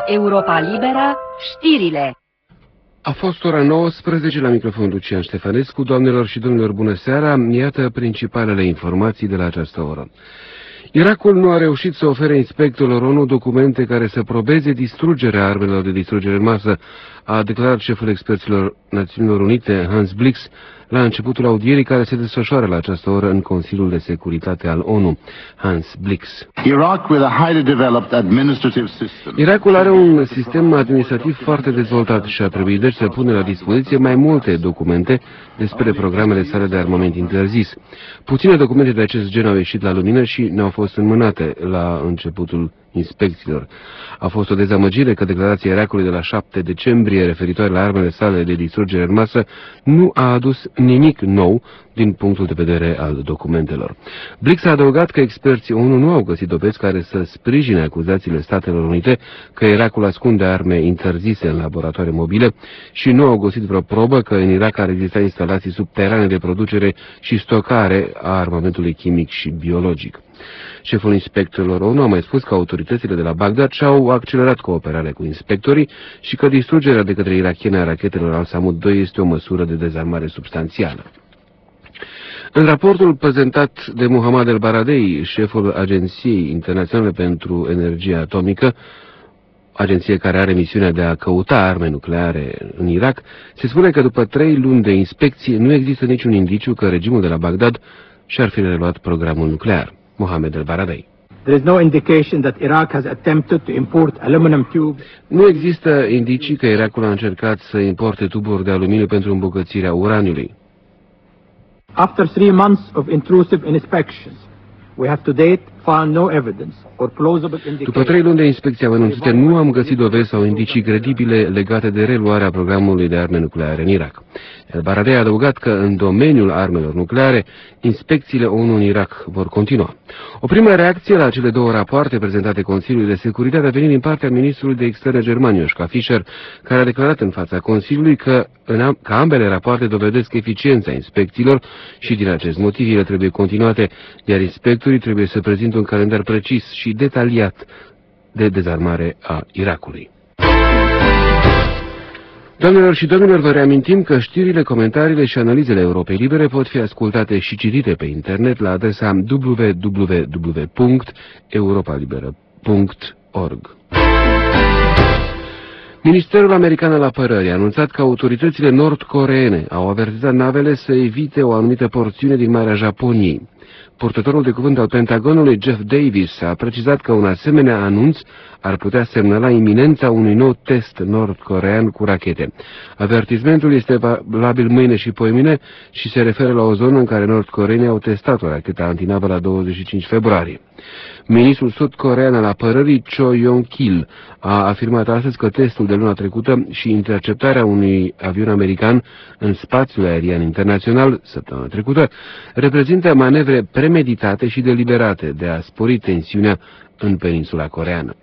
Europa Liberă, știrile. A fost ora 19 la microfon Lucian Ștefănescu. Doamnelor și domnilor, bună seara! Iată principalele informații de la această oră. Irakul nu a reușit să ofere inspectorilor ONU documente care să probeze distrugerea armelor de distrugere în masă, a declarat șeful experților Națiunilor Unite, Hans Blix, la începutul audierii care se desfășoară la această oră în Consiliul de Securitate al ONU. Hans Blix. Irakul are un sistem administrativ foarte dezvoltat și a trebuit deci să pună la dispoziție mai multe documente despre programele sale de armament interzis. Puține documente de acest gen au ieșit la lumină și ne-au fost înmânate la începutul inspecțiilor. A fost o dezamăgire că declarația Irakului de la 7 decembrie referitoare la armele sale de distrugere în masă nu a adus nimic nou din punctul de vedere al documentelor. Blix a adăugat că experții ONU nu au găsit dovezi care să sprijine acuzațiile Statelor Unite că Irakul ascunde arme interzise în laboratoare mobile și nu au găsit vreo probă că în Irak ar exista instalații subterane de producere și stocare a armamentului chimic și biologic. Șeful inspectorilor ONU a mai spus că autoritățile de la Bagdad și-au accelerat cooperarea cu inspectorii și că distrugerea de către irakieni a rachetelor Al-Samud 2 este o măsură de dezarmare substanțială. În raportul prezentat de Mohammad El-Baradei, șeful Agenției Internaționale pentru Energie Atomică, agenție care are misiunea de a căuta arme nucleare în Irak, se spune că după 3 luni de inspecție nu există niciun indiciu că regimul de la Bagdad și-ar fi reluat programul nuclear. Mohamed El-Baradei. Nu există indicii că Irakul a încercat să importe tuburi de aluminiu pentru îmbogățirea uraniului. After 3 months of intrusive inspections, we have to date found no evidence or plausible indication. După 3 luni de inspecție amănunțite, nu am găsit dovezi sau indicii credibile legate de reluarea programului de arme nucleare în Irak. El-Baradei a adăugat că în domeniul armelor nucleare, inspecțiile ONU în Irak vor continua. O primă reacție la cele 2 rapoarte prezentate Consiliului de Securitate a venit din partea ministrului de externe german, Joschka Fischer, care a declarat în fața Consiliului că ambele rapoarte dovedesc eficiența inspecțiilor și din acest motiv ele trebuie continuate, iar inspectorii trebuie să prezinte un calendar precis și detaliat de dezarmare a Irakului. Doamnelor și domnilor, vă reamintim că știrile, comentariile și analizele Europei Libere pot fi ascultate și citite pe internet la adresa www.europalibera.org. Ministerul American al Apărării a anunțat că autoritățile nord-coreene au avertizat navele să evite o anumită porțiune din Marea Japoniei. Purtătorul de cuvânt al Pentagonului, Jeff Davis, a precizat că un asemenea anunț ar putea semnala iminența unui nou test nord-corean cu rachete. Avertismentul este valabil mâine și poimine și se referă la o zonă în care nord-coreenii au testat o rachetă antinavă la 25 februarie. Ministrul sud-corean al apărării, Cho Yong-kil, a afirmat astăzi că testul de luna trecută și interceptarea unui avion american în spațiul aerian internațional săptămâna trecută reprezintă manevre premeditate și deliberate de a spori tensiunea în peninsula coreeană.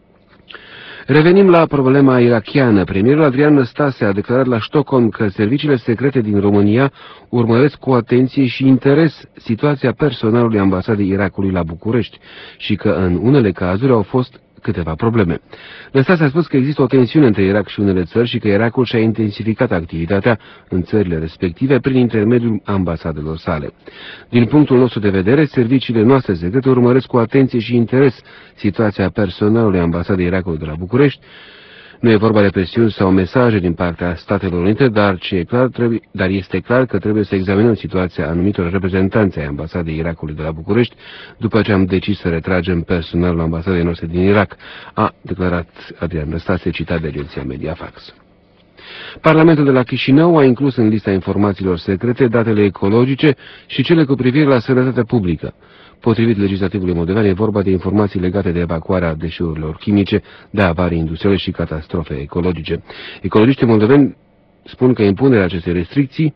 Revenim la problema irakiană. Premierul Adrian Năstase a declarat la Stockholm că serviciile secrete din România urmăresc cu atenție și interes situația personalului ambasadei Irakului la București și că în unele cazuri au fost câteva probleme. Năstase a spus că există o tensiune între Irak și unele țări și că Irakul și-a intensificat activitatea în țările respective prin intermediul ambasadelor sale. Din punctul nostru de vedere, serviciile noastre secrete urmăresc cu atenție și interes situația personalului ambasadei Irakului de la București. Nu e vorba de presiuni sau mesaje din partea Statelor Unite, dar este clar că trebuie să examinăm situația anumitor reprezentanți ai ambasadei Irakului de la București după ce am decis să retragem personalul ambasadei noastre din Irak, a declarat Adrian Năstase, citat de agenția Mediafax. Parlamentul de la Chișinău a inclus în lista informațiilor secrete datele ecologice și cele cu privire la sănătatea publică. Potrivit legislativului moldovean, e vorba de informații legate de evacuarea deșeurilor chimice, de avarii industriale și catastrofe ecologice. Ecologiștii moldoveni spun că impunerea acestei restricții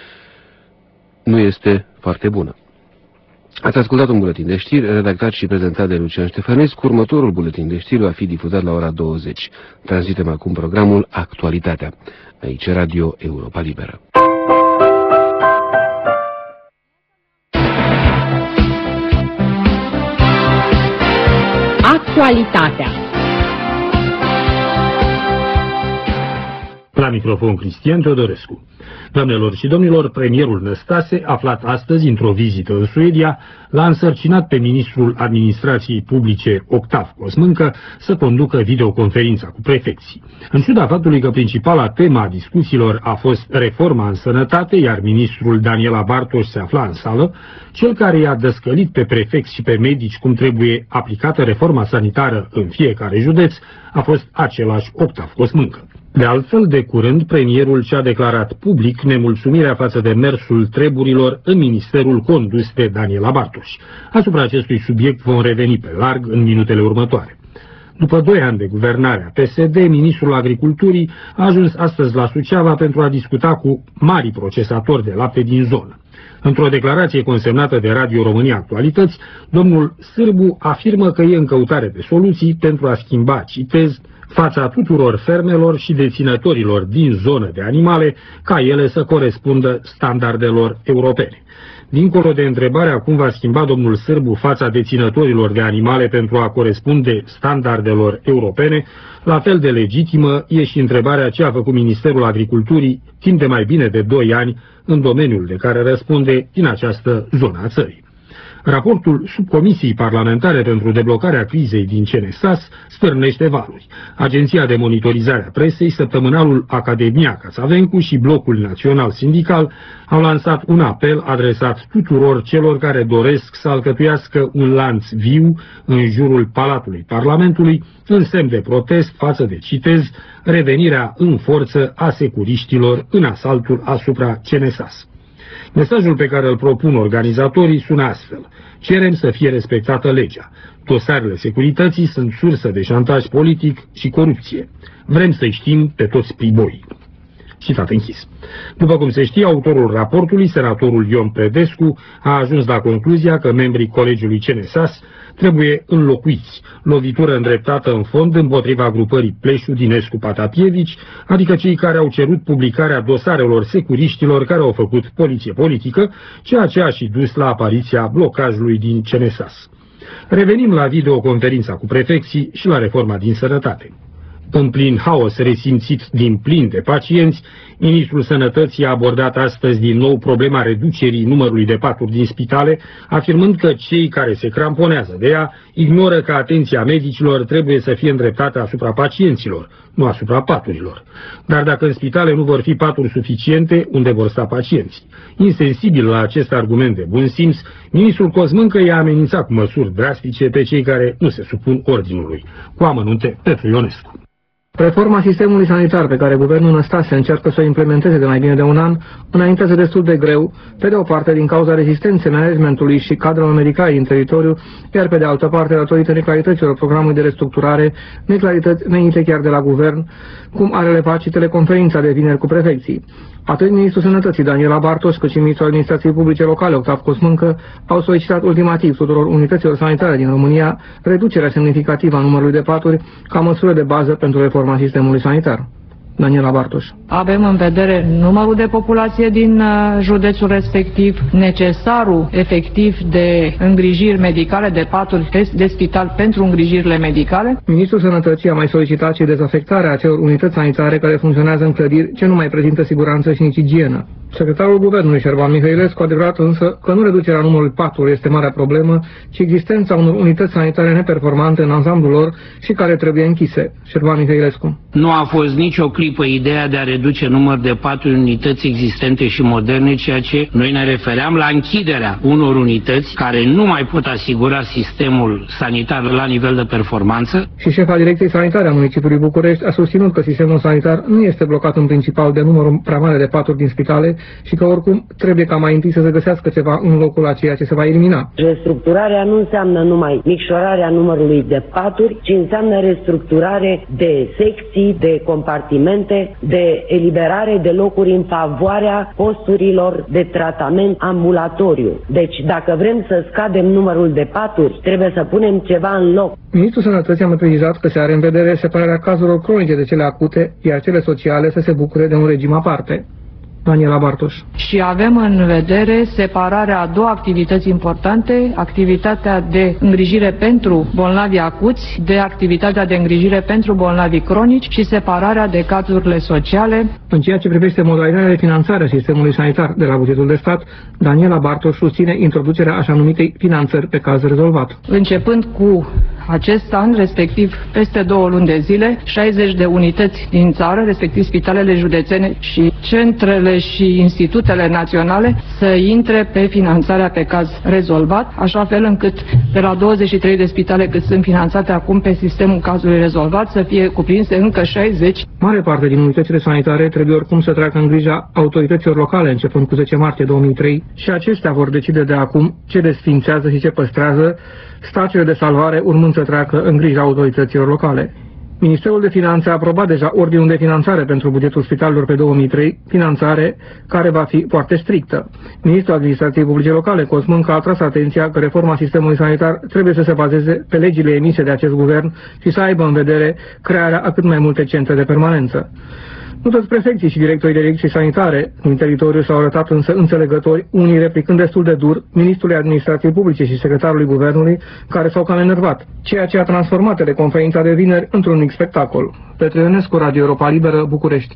nu este foarte bună. Ați ascultat un buletin de știri, redactat și prezentat de Lucian Ștefănescu. Următorul buletin de știri va fi difuzat la ora 20. Transmitem acum programul Actualitatea. Aici Radio Europa Liberă. Actualitatea. La microfon Cristian Teodorescu. Doamnelor și domnilor, premierul Năstase, aflat astăzi într-o vizită în Suedia, l-a însărcinat pe ministrul administrației publice Octav Cosmâncă să conducă videoconferința cu prefecții. În ciuda faptului că principala tema a discuțiilor a fost reforma în sănătate, iar ministrul Daniela Bartos se afla în sală, cel care i-a dăscălit pe prefecți și pe medici cum trebuie aplicată reforma sanitară în fiecare județ a fost același Octav Cosmâncă. De altfel, de curând, premierul și-a declarat public nemulțumirea față de mersul treburilor în ministerul condus de Daniela Bartos. Asupra acestui subiect vom reveni pe larg în minutele următoare. După 2 ani de guvernare a PSD, ministrul agriculturii a ajuns astăzi la Suceava pentru a discuta cu mari procesatori de lapte din zonă. Într-o declarație consemnată de Radio România Actualități, domnul Sârbu afirmă că e în căutare de soluții pentru a schimba, citez, fața tuturor fermelor și deținătorilor din zonă de animale, ca ele să corespundă standardelor europene. Dincolo de întrebarea cum va schimba domnul Sârbu fața deținătorilor de animale pentru a corespunde standardelor europene, la fel de legitimă e și întrebarea ce a făcut Ministerul Agriculturii timp de mai bine de 2 ani în domeniul de care răspunde din această zonă a țării. Raportul subcomisiei parlamentare pentru deblocarea crizei din CNSAS stârnește valuri. Agenția de monitorizare a presei, săptămânalul Academia Cațavencu și Blocul Național Sindical au lansat un apel adresat tuturor celor care doresc să alcătuiască un lanț viu în jurul Palatului Parlamentului în semn de protest față de, citez, revenirea în forță a securiștilor în asaltul asupra CNSAS. Mesajul pe care îl propun organizatorii sună astfel: cerem să fie respectată legea. Dosarele securității sunt sursă de șantaj politic și corupție. Vrem să-i știm pe toți priboii. Citat închis. După cum se știe, autorul raportului, senatorul Ion Predescu, a ajuns la concluzia că membrii colegiului CNSAS trebuie înlocuiți, lovitură îndreptată în fond împotriva grupării Pleșu, Dinescu, Patapievici, adică cei care au cerut publicarea dosarelor securiștilor care au făcut poliție politică, ceea ce a și dus la apariția blocajului din CNSAS. Revenim la videoconferința cu prefecții și la reforma din sănătate. În plin haos resimțit din plin de pacienți, ministrul Sănătății a abordat astăzi din nou problema reducerii numărului de paturi din spitale, afirmând că cei care se cramponează de ea ignoră că atenția medicilor trebuie să fie îndreptată asupra pacienților, nu asupra paturilor. Dar dacă în spitale nu vor fi paturi suficiente, unde vor sta pacienții? Insensibil la acest argument de bun simț, ministrul Cosmâncă i-a amenințat cu măsuri drastice pe cei care nu se supun ordinului. Cu amănunte, Petru Ionescu. Reforma sistemului sanitar pe care guvernul Năstase încearcă să o implementeze de mai bine de 1 an înaintează destul de greu, pe de o parte din cauza rezistenței managementului și cadrelor medicale din teritoriu, iar pe de altă parte datorită neclarităților programului de restructurare, neclarități venite chiar de la guvern, cum are relevat și teleconferința de vineri cu prefecții. Atât ministrul Sănătății Daniela Bartos, cât și ministrul Administrației Publice Locale Octav Cosmâncă au solicitat ultimativ tuturor unităților sanitare din România reducerea semnificativă a numărului de paturi ca măsură de bază pentru reforma sistemului sanitar. Daniela Bartos. Avem în vedere numărul de populație din județul respectiv, necesarul efectiv de îngrijiri medicale, de paturi de spital pentru îngrijirile medicale. Ministrul Sănătății a mai solicitat și dezafectarea acelor unități sanitare care funcționează în clădiri ce nu mai prezintă siguranță și nici igienă. Secretarul Guvernului, Șerban Mihăilescu, a adevărat însă că nu reducerea numărului paturi este marea problemă, ci existența unor unități sanitare neperformante în ansamblul lor și care trebuie închise. Șerban Mihăilescu. Nu a fost nicio clipă ideea de a reduce număr de paturi unități existente și moderne, ceea ce noi ne refeream la închiderea unor unități care nu mai pot asigura sistemul sanitar la nivel de performanță. Și șefa Direcției Sanitare a municipiului București a susținut că sistemul sanitar nu este blocat în principal de numărul prea mare de paturi din spitale și că oricum trebuie ca mai întâi să se găsească ceva în locul a ceea ce se va elimina. Restructurarea nu înseamnă numai micșorarea numărului de paturi, ci înseamnă restructurare de secții, de compartimente, de eliberare de locuri în favoarea posturilor de tratament ambulatoriu. Deci, dacă vrem să scadem numărul de paturi, trebuie să punem ceva în loc. Ministrul Sănătății a mai precizat că se are în vedere separarea cazurilor cronice de cele acute, iar cele sociale să se bucure de un regim aparte. Daniela Bartoș. Și avem în vedere separarea a două activități importante, activitatea de îngrijire pentru bolnavi acuți, de activitatea de îngrijire pentru bolnavi cronici și separarea de cazurile sociale. În ceea ce privește modalitatea de finanțare a sistemului sanitar de la bugetul de stat, Daniela Bartoș susține introducerea așa numitei finanțări pe caz rezolvat. Începând cu acest an, respectiv peste 2 luni de zile, 60 de unități din țară, respectiv spitalele județene și centrele și institutele naționale, să intre pe finanțarea pe caz rezolvat, așa fel încât de la 23 de spitale cât sunt finanțate acum pe sistemul cazului rezolvat să fie cuprinse încă 60. Mare parte din unitățile sanitare trebuie oricum să treacă în grija autorităților locale începând cu 10 martie 2003 și acestea vor decide de acum ce desfințează și ce păstrează, stațiile de salvare urmând să treacă în grija autorităților locale. Ministerul de Finanțe a aprobat deja ordinul de finanțare pentru bugetul spitalelor pe 2003, finanțare care va fi foarte strictă. Ministrul Administrației Publice Locale, Cosmâncă, a atras atenția că reforma sistemului sanitar trebuie să se bazeze pe legile emise de acest guvern și să aibă în vedere crearea a cât mai multe centre de permanență. Nu toți prefecții și directorii de direcții sanitare din teritoriu s-au arătat însă înțelegători, unii replicând destul de dur ministrului Administrației Publice și secretarului Guvernului, care s-au cam enervat, ceea ce a transformat teleconferința de vineri într-un mic spectacol. Petre Ionescu, Radio Europa Liberă, București.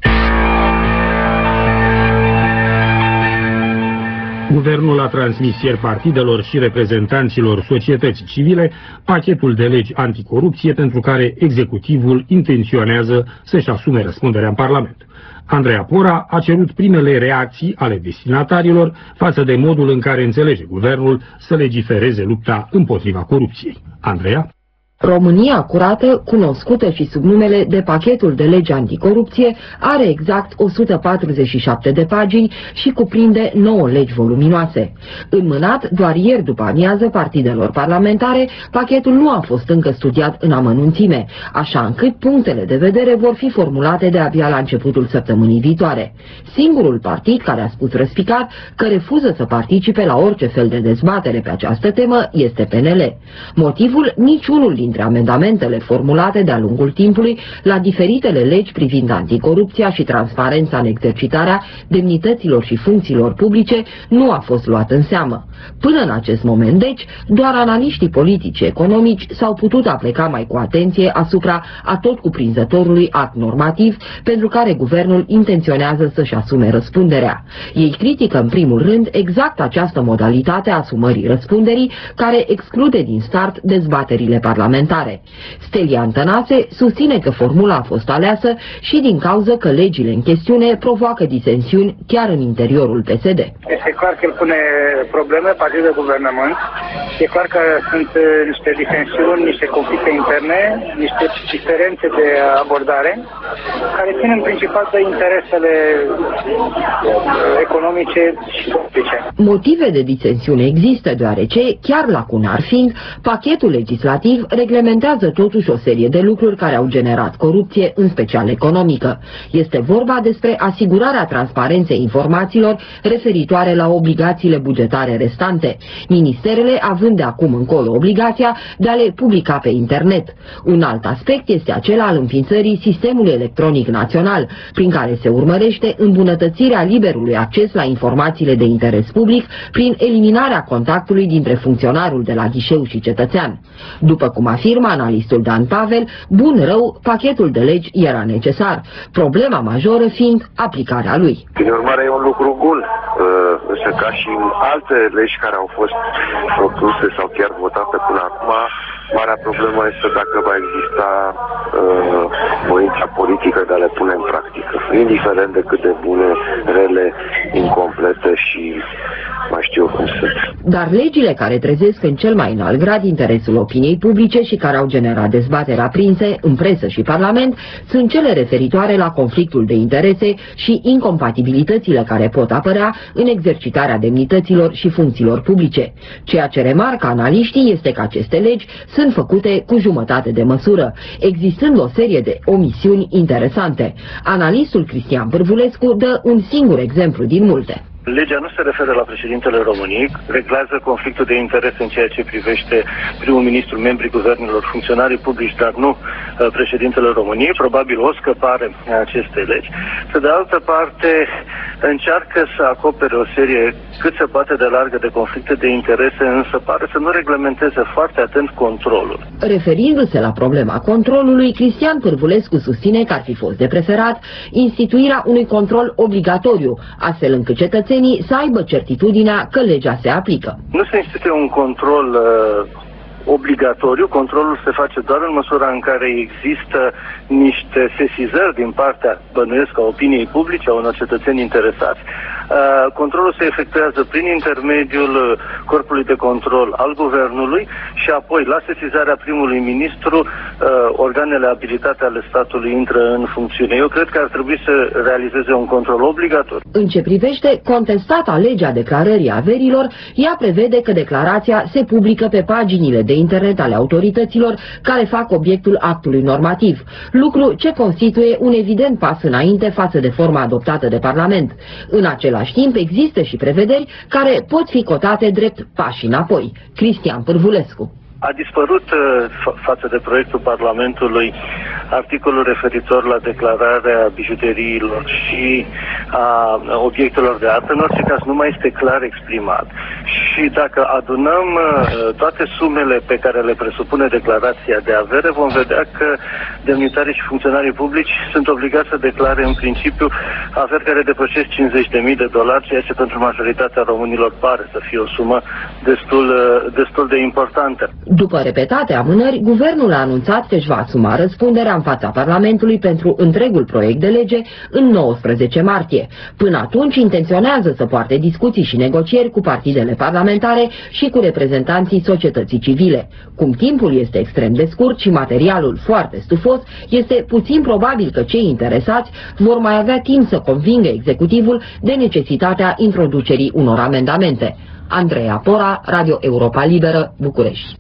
Guvernul a transmis ieri partidelor și reprezentanților societății civile pachetul de legi anticorupție pentru care executivul intenționează să-și asume răspunderea în Parlament. Andreea Pora a cerut primele reacții ale destinatarilor față de modul în care înțelege guvernul să legifereze lupta împotriva corupției. Andreea? România curată, cunoscută și sub numele de pachetul de lege anticorupție, are exact 147 de pagini și cuprinde 9 legi voluminoase. Înmânat doar ieri după amiază partidelor parlamentare, pachetul nu a fost încă studiat în amănunțime, așa încât punctele de vedere vor fi formulate de-abia la începutul săptămânii viitoare. Singurul partid care a spus răspicat că refuză să participe la orice fel de dezbatere pe această temă este PNL. Motivul, niciunul dintre amendamentele formulate de-a lungul timpului la diferitele legi privind anticorupția și transparența în exercitarea demnităților și funcțiilor publice nu a fost luat în seamă. Până în acest moment, deci, doar analiștii politici economici s-au putut apleca mai cu atenție asupra atotcuprinzătorului act normativ pentru care guvernul intenționează să-și asume răspunderea. Ei critică în primul rând exact această modalitate a asumării răspunderii care exclude din start dezbaterile parlamentare. Stelia Tănase susține că formula a fost aleasă și din cauza că legile în chestiune provoacă disensiuni chiar în interiorul PSD. Este clar că el pune probleme partid de guvernământ. E clar că sunt niște disensiuni, niște conflicte interne, niște diferențe de abordare care țin în principal de interesele economice și politice. Motive de disensiune există deoarece, chiar lacunar fiind, pachetul legislativ reglementează totuși o serie de lucruri care au generat corupție, în special economică. Este vorba despre asigurarea transparenței informațiilor referitoare la obligațiile bugetare restante, ministerele având de acum încolo obligația de a le publica pe internet. Un alt aspect este acela al înființării sistemului electronic național, prin care se urmărește îmbunătățirea liberului acces la informațiile de interes public prin eliminarea contactului dintre funcționarul de la ghișeu și cetățean. După cum afirmă analistul Dan Pavel, bun rău, pachetul de legi era necesar, problema majoră fiind aplicarea lui. Prin urmare e un lucru bun, însă ca și în alte legi care au fost propuse sau chiar votate până acum, marea problemă este dacă va exista voința politică de a le pune în practică, indiferent de cât de bune, rele, incomplete și mai știu cum sunt. Dar legile care trezesc în cel mai înalt grad interesul opiniei publice și care au generat dezbateri aprinse în presă și parlament sunt cele referitoare la conflictul de interese și incompatibilitățile care pot apărea în exercitarea demnităților și funcțiilor publice. Ceea ce remarcă analiștii este că aceste legi sunt făcute cu jumătate de măsură, existând o serie de omisiuni interesante. Analistul Cristian Pârvulescu dă un singur exemplu din multe. Legea nu se referă la președintele României, reglează conflictul de interes în ceea ce privește primul ministru, membrii guvernelor, funcționarii publici, dar nu președintele României, probabil o scăpare a acestei legi. Pe de altă parte, încearcă să acopere o serie cât se poate de largă de conflicte de interese, însă pare să nu reglementeze foarte atent controlul. Referindu-se la problema controlului, Cristian Pârvulescu susține că ar fi fost de preferat instituirea unui control obligatoriu, astfel încât cetățenii să aibă certitudinea că legea se aplică. Nu se instituie un control obligatoriu, controlul se face doar în măsura în care există niște sesizări din partea, bănuiesc, a opiniei publice, a unor cetățeni interesați. Controlul se efectuează prin intermediul corpului de control al guvernului și apoi, la sesizarea primului ministru, organele abilitate ale statului intră în funcțiune. Eu cred că ar trebui să realizeze un control obligatoriu. În ce privește contestata legea declarării averilor, ea prevede că declarația se publică pe paginile de internet ale autorităților care fac obiectul actului normativ, lucru ce constituie un evident pas înainte față de forma adoptată de Parlament. În același timp, există și prevederi care pot fi cotate drept pași înapoi. Cristian Pârvulescu. A dispărut față de proiectul Parlamentului articolul referitor la declararea bijuteriilor și a obiectelor de artă. În orice caz nu mai este clar exprimat. Și dacă adunăm toate sumele pe care le presupune declarația de avere, vom vedea că demnitarii și funcționarii publici sunt obligați să declare în principiu averi care depășesc $50.000, ceea ce pentru majoritatea românilor pare să fie o sumă destul de importantă. După repetate amânări, guvernul a anunțat că își va asuma răspunderea în fața Parlamentului pentru întregul proiect de lege în 19 martie. Până atunci intenționează să poarte discuții și negocieri cu partidele parlamentare și cu reprezentanții societății civile. Cum timpul este extrem de scurt și materialul foarte stufos, este puțin probabil că cei interesați vor mai avea timp să convingă executivul de necesitatea introducerii unor amendamente. Andreea Pora, Radio Europa Liberă, București.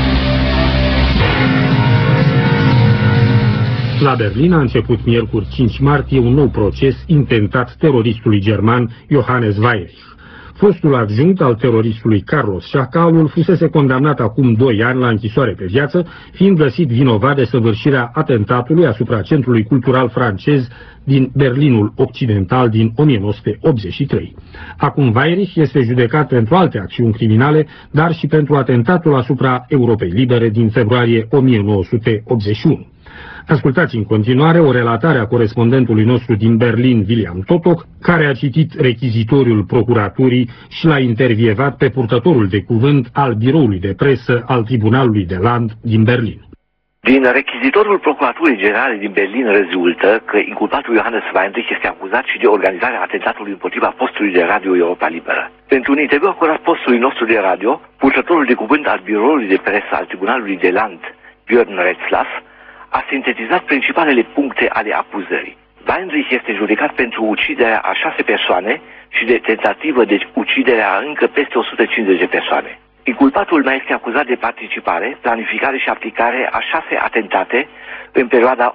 La Berlin a început miercuri 5 martie un nou proces intentat teroristului german Johannes Weyrich. Fostul adjunct al teroristului Carlos Șacalul fusese condamnat acum 2 ani la închisoare pe viață, fiind găsit vinovat de săvârșirea atentatului asupra Centrului Cultural Francez din Berlinul Occidental din 1983. Acum Weyrich este judecat pentru alte acțiuni criminale, dar și pentru atentatul asupra Europei Libere din februarie 1981. Ascultați în continuare o relatare a corespondentului nostru din Berlin, William Totok, care a citit rechizitoriul procuraturii și l-a intervievat pe purtătorul de cuvânt al biroului de presă al Tribunalului de Land din Berlin. Din rechizitorul Procuraturii Generale din Berlin rezultă că inculpatul Johannes Weyrich este acuzat și de organizarea atentatului împotriva postului de radio Europa Liberă. Pentru un interviu acordat postului nostru de radio, purtătorul de cuvânt al biroului de presă al Tribunalului de Land, Björn Retzlaff, a sintetizat principalele puncte ale acuzării. Weyrich este judecat pentru uciderea a 6 persoane și de tentativă de ucidere a încă peste 150 de persoane. Inculpatul mai este acuzat de participare, planificare și aplicare a 6 atentate în perioada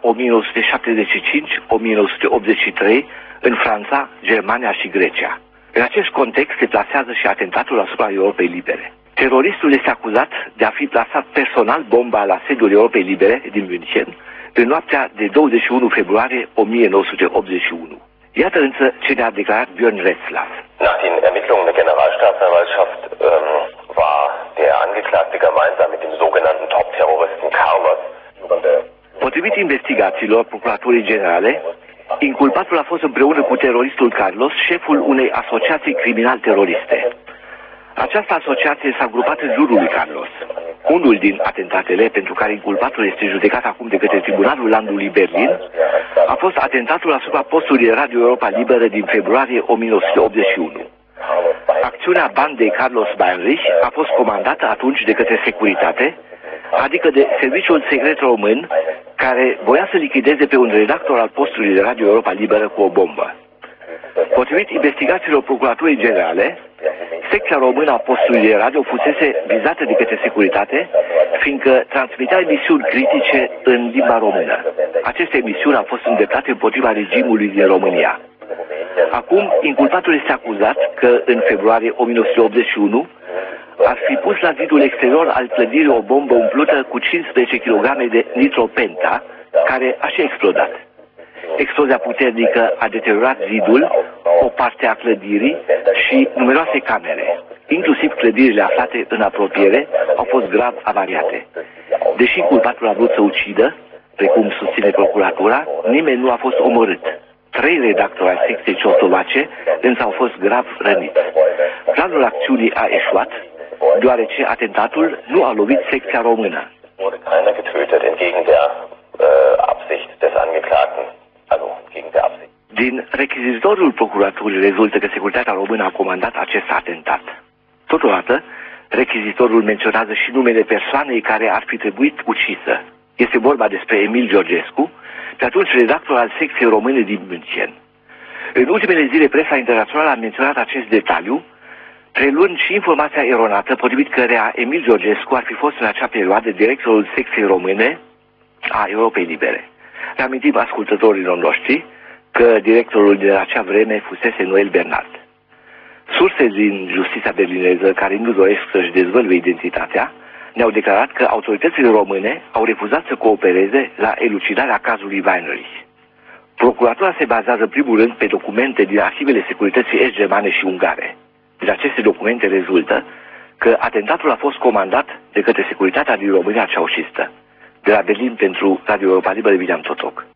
1975-1983 în Franța, Germania și Grecia. În acest context se plasează și atentatul asupra Europei Libere. Teroristul este acuzat de a fi plasat personal bomba la sediul Europei Libere din München în noaptea de 21 februarie 1981. Iată însă ce ne-a declarat Björn Retzlaff. Nach den Ermittlungen der Generalstaatsanwaltschaft war der Angeklagte gemeinsam mit dem sogenannten Top-Terroristen Carlos. Potrivit investigațiilor Procuraturii Generale, inculpatul a fost împreună cu teroristul Carlos șeful unei asociații criminal-teroriste. Această asociație s-a grupat în jurul lui Carlos. Unul din atentatele pentru care inculpatul este judecat acum de către Tribunalul Landului Berlin a fost atentatul asupra postului de radio Europa Liberă din februarie 1981. Acțiunea bandei Carlos Weyrich a fost comandată atunci de către securitate, adică de serviciul secret român, care voia să lichideze pe un redactor al postului de radio Europa Liberă cu o bombă. Potrivit investigațiilor Procuraturii Generale, secția română a postului de radio fusese vizată de către securitate, fiindcă transmitea emisiuni critice în limba română. Aceste emisiuni au fost îndreptate împotriva regimului din România. Acum, inculpatul este acuzat că în februarie 1981 ar fi pus la zidul exterior al clădirii o bombă umplută cu 15 kg de nitropenta, care a și explodat. Explozia puternică a deteriorat zidul, o parte a clădirii și numeroase camere, inclusiv clădirile aflate în apropiere, au fost grav avariate. Deși culpatul a vrut să ucidă, precum susține procuratura, nimeni nu a fost omorât. 3 redactori ai secției Ciostovace însă au fost grav răniți. Planul acțiunii a eșuat, deoarece atentatul nu a lovit secția română. Din rechizitorul procuraturii rezultă că securitatea română a comandat acest atentat. Totodată, rechizitorul menționează și numele persoanei care ar fi trebuit ucisă. Este vorba despre Emil Georgescu, pe atunci redactor al secției române din München. În ultimele zile, presa internațională a menționat acest detaliu, preluând și informația eronată, potrivit cărea Emil Georgescu ar fi fost în acea perioadă directorul secției române a Europei Libere. Reamintim ascultătorilor noștri că directorul de acea vreme fusese Noel Bernard. Surse din justiția berlineză, care nu doresc să-și dezvăluie identitatea, ne-au declarat că autoritățile române au refuzat să coopereze la elucidarea cazului Weinreich. Procuratura se bazează în primul rând pe documente din arhivele securității est-germane și ungare. Din aceste documente rezultă că atentatul a fost comandat de către securitatea din România ceaușistă. De la Berlin pentru Radio Europa Liberă, William Totoc.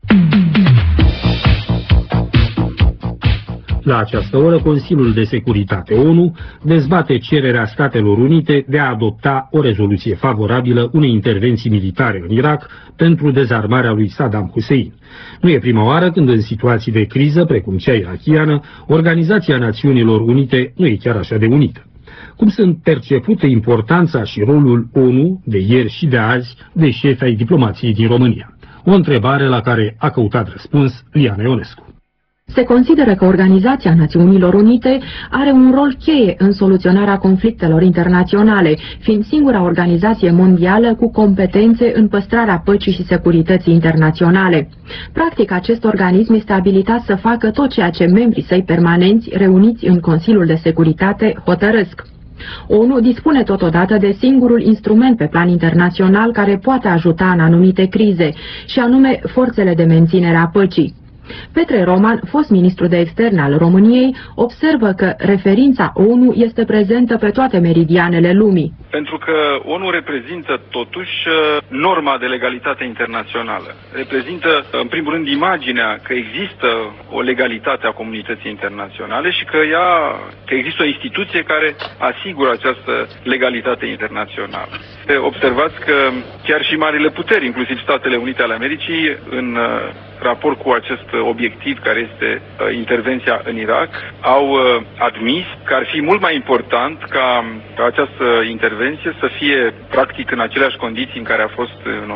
La această oră, Consiliul de Securitate ONU dezbate cererea Statelor Unite de a adopta o rezoluție favorabilă unei intervenții militare în Irak pentru dezarmarea lui Saddam Hussein. Nu e prima oară când în situații de criză, precum cea irakiană, Organizația Națiunilor Unite nu e chiar așa de unită. Cum sunt percepute importanța și rolul ONU de ieri și de azi de șefi ai diplomației din România? O întrebare la care a căutat răspuns Liana Ionescu. Se consideră că Organizația Națiunilor Unite are un rol cheie în soluționarea conflictelor internaționale, fiind singura organizație mondială cu competențe în păstrarea păcii și securității internaționale. Practic, acest organism este abilitat să facă tot ceea ce membrii săi permanenți, reuniți în Consiliul de Securitate, hotărăsc. ONU dispune totodată de singurul instrument pe plan internațional care poate ajuta în anumite crize, și anume forțele de menținere a păcii. Petre Roman, fost ministru de externe al României, observă că referința ONU este prezentă pe toate meridianele lumii. Pentru că ONU reprezintă totuși norma de legalitate internațională. Reprezintă, în primul rând, imaginea că există o legalitate a comunității internaționale și că există o instituție care asigură această legalitate internațională. Observați că chiar și marile puteri, inclusiv Statele Unite ale Americii, în raport cu acest obiectiv care este intervenția în Irak, au admis că ar fi mult mai important ca această intervenție să fie practic în aceleași condiții în care a fost în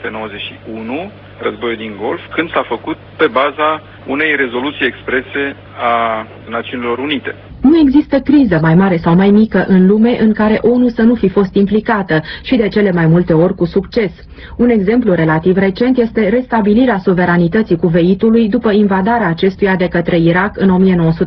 1991, războiul din Golf, când s-a făcut pe baza unei rezoluții exprese a Națiunilor Unite. Nu există criză mai mare sau mai mică în lume în care ONU să nu fi fost implicată și de cele mai multe ori cu succes. Un exemplu relativ recent este restabilirea suveranității Kuveitului după invadarea acestuia de către Irak în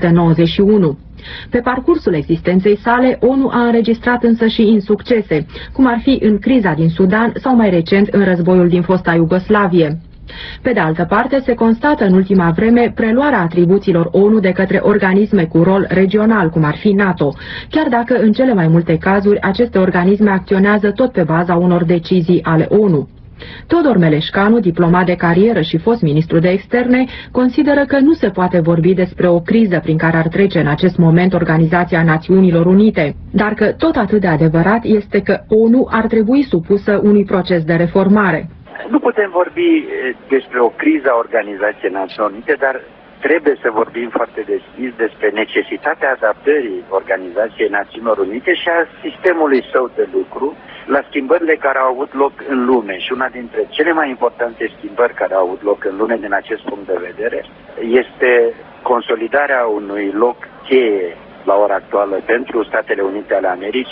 1991. Pe parcursul existenței sale, ONU a înregistrat însă și insuccese, cum ar fi în criza din Sudan sau mai recent în războiul din fosta Iugoslavie. Pe de altă parte, se constată în ultima vreme preluarea atribuțiilor ONU de către organisme cu rol regional, cum ar fi NATO, chiar dacă în cele mai multe cazuri aceste organisme acționează tot pe baza unor decizii ale ONU. Teodor Meleșcanu, diplomat de carieră și fost ministru de externe, consideră că nu se poate vorbi despre o criză prin care ar trece în acest moment Organizația Națiunilor Unite, dar că tot atât de adevărat este că ONU ar trebui supusă unui proces de reformare. Nu putem vorbi despre o criză a Organizației Națiunilor Unite, dar trebuie să vorbim foarte deschis despre necesitatea adaptării Organizației Națiunilor Unite și a sistemului său de lucru la schimbările care au avut loc în lume. Și una dintre cele mai importante schimbări care au avut loc în lume din acest punct de vedere este consolidarea unui loc cheie la ora actuală pentru Statele Unite ale Americii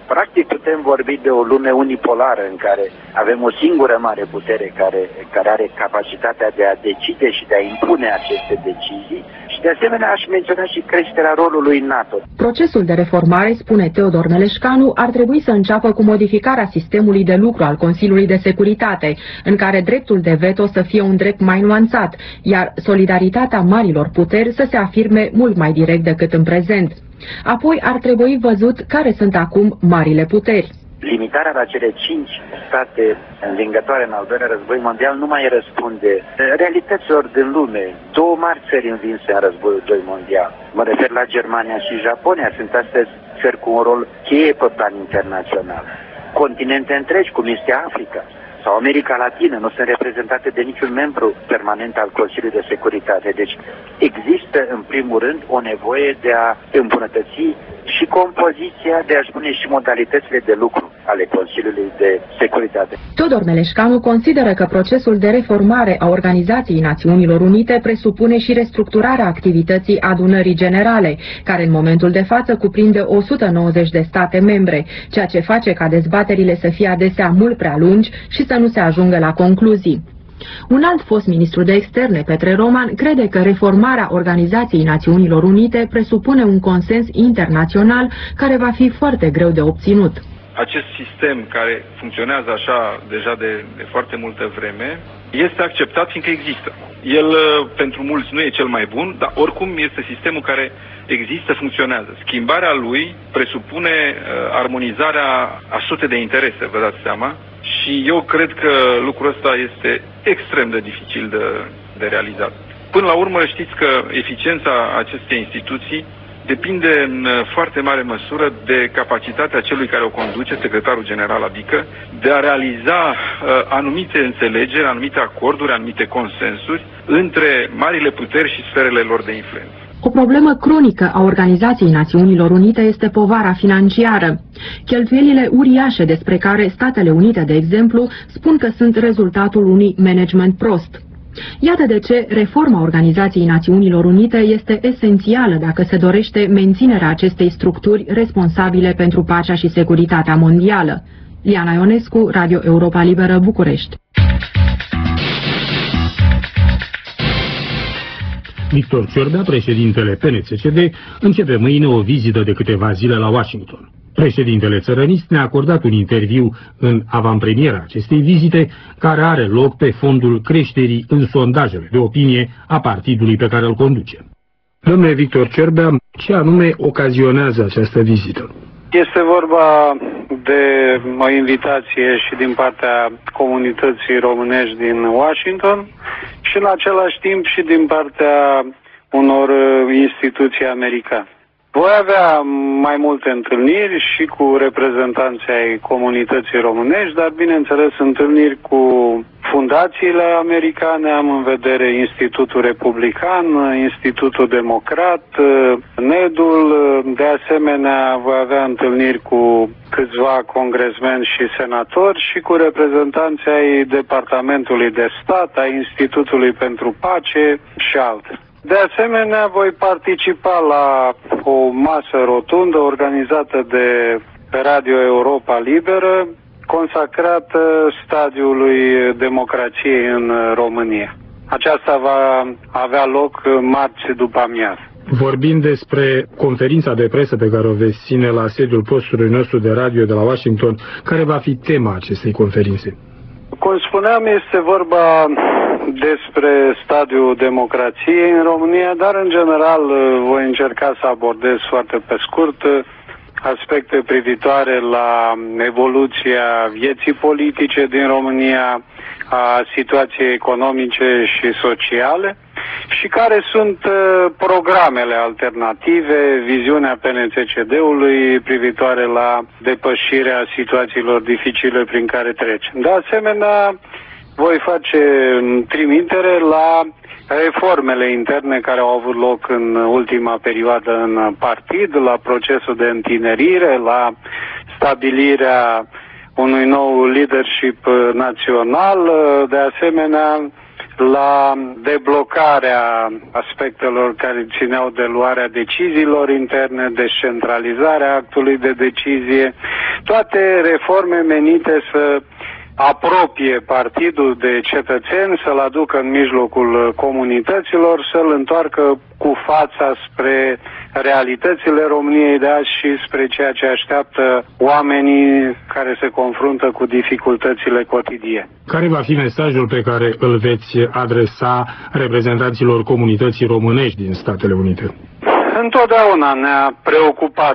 Practic putem vorbi de o lume unipolară în care avem o singură mare putere care are capacitatea de a decide și de a impune aceste decizii și de asemenea aș menționa și creșterea rolului NATO. Procesul de reformare, spune Teodor Meleșcanu, ar trebui să înceapă cu modificarea sistemului de lucru al Consiliului de Securitate, în care dreptul de veto să fie un drept mai nuanțat, iar solidaritatea marilor puteri să se afirme mult mai direct decât în prezent. Apoi ar trebui văzut care sunt acum marile puteri. Limitarea la cele 5 state învingătoare în al doilea război mondial nu mai răspunde realităților din lume. 2 mari țări învinse în războiul 2 mondial. Mă refer la Germania și Japonia. Sunt astăzi țări cu un rol cheie pe plan internațional. Continente întregi, cum este Africa sau America Latină, nu sunt reprezentate de niciun membru permanent al Consiliului de Securitate. Deci există, în primul rând, o nevoie de a îmbunătăți și compoziția, de a spune și modalitățile de lucru ale Consiliului de Securitate. Teodor Meleșcanu consideră că procesul de reformare a Organizației Națiunilor Unite presupune și restructurarea activității adunării generale, care în momentul de față cuprinde 190 de state membre, ceea ce face ca dezbaterile să fie adesea mult prea lungi și să nu se ajungă la concluzii. Un alt fost ministru de externe, Petre Roman, crede că reformarea Organizației Națiunilor Unite presupune un consens internațional care va fi foarte greu de obținut. Acest sistem care funcționează așa deja de foarte multă vreme este acceptat fiindcă există. El pentru mulți nu e cel mai bun, dar oricum este sistemul care există, funcționează. Schimbarea lui presupune armonizarea a sute de interese, vă dați seama, și eu cred că lucrul ăsta este extrem de dificil de realizat. Până la urmă știți că eficiența acestei instituții depinde în foarte mare măsură de capacitatea celui care o conduce, secretarul general adică, de a realiza anumite înțelegeri, anumite acorduri, anumite consensuri între marile puteri și sferele lor de influență. O problemă cronică a Organizației Națiunilor Unite este povara financiară. Cheltuielile uriașe despre care Statele Unite, de exemplu, spun că sunt rezultatul unui management prost. Iată de ce reforma Organizației Națiunilor Unite este esențială dacă se dorește menținerea acestei structuri responsabile pentru pacea și securitatea mondială. Liana Ionescu, Radio Europa Liberă, București. Victor Ciorbea, președintele PNCCD, începe mâine o vizită de câteva zile la Washington. Președintele țărănist ne-a acordat un interviu în avantpremiera acestei vizite, care are loc pe fondul creșterii în sondajele de opinie a partidului pe care îl conduce. Domnule Victor Ciorbea, ce anume ocazionează această vizită? Este vorba de o invitație și din partea comunității românești din Washington și în același timp și din partea unor instituții americane. Voi avea mai multe întâlniri și cu reprezentanții ai comunității românești, dar bineînțeles întâlniri cu fundațiile americane, am în vedere Institutul Republican, Institutul Democrat, NED-ul, de asemenea voi avea întâlniri cu câțiva congresmeni și senatori și cu reprezentanții ai Departamentului de Stat, ai Institutului pentru Pace și altele. De asemenea, voi participa la o masă rotundă organizată de Radio Europa Liberă, consacrată stadiului democrației în România. Aceasta va avea loc marți după amiază. Vorbind despre conferința de presă pe care o veți ține la sediul postului nostru de radio de la Washington, care va fi tema acestei conferințe? Cum spuneam, este vorba despre stadiul democrației în România, dar în general voi încerca să abordez foarte pe scurt aspecte privitoare la evoluția vieții politice din România, a situației economice și sociale și care sunt programele alternative, viziunea PNCCD-ului privitoare la depășirea situațiilor dificile prin care trecem. De asemenea, voi face trimitere la reformele interne care au avut loc în ultima perioadă în partid, la procesul de întinerire, la stabilirea unui nou leadership național, de asemenea la deblocarea aspectelor care țineau de luarea deciziilor interne, descentralizarea actului de decizie, toate reforme menite să apropie partidul de cetățeni, să-l aducă în mijlocul comunităților, să-l întoarcă cu fața spre realitățile României de azi și spre ceea ce așteaptă oamenii care se confruntă cu dificultățile cotidiene. Care va fi mesajul pe care îl veți adresa reprezentanților comunității românești din Statele Unite? Întotdeauna ne-a preocupat